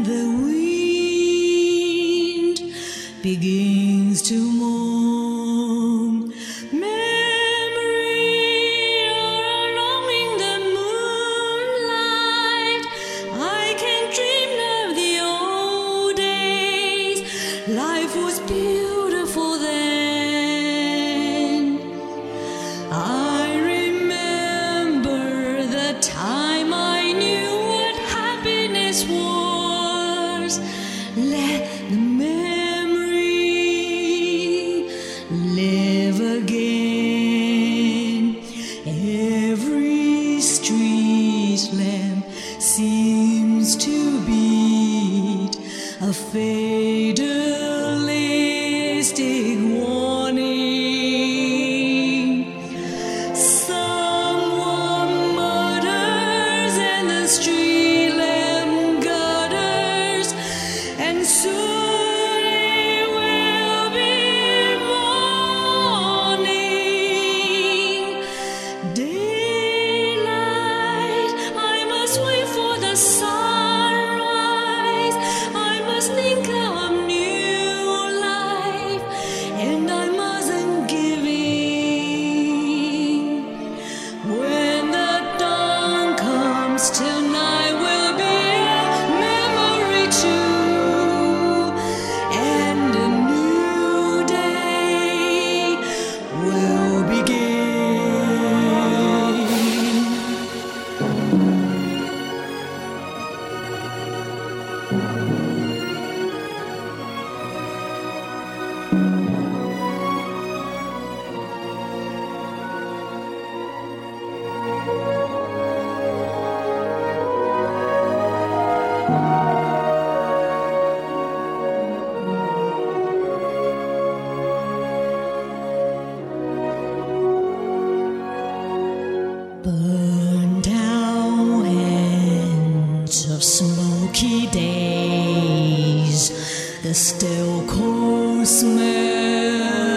the wind begins to moan. Memory, you're alone in the moonlight. I can dream of the old days. Life was beautiful then. I remember the time I knew what happiness was. Let the memory live again. Every street lamp seems to beat a fatalistic warning. Someone mutters and the street lamp gutters, and soon it will be morning. Daylight, I must wait for the sunrise. I must think of new life, and I mustn't give in. When the dawn comes, tonight will be a memory too, and a new day will begin. Burned out ends of smoky days, the still cold smell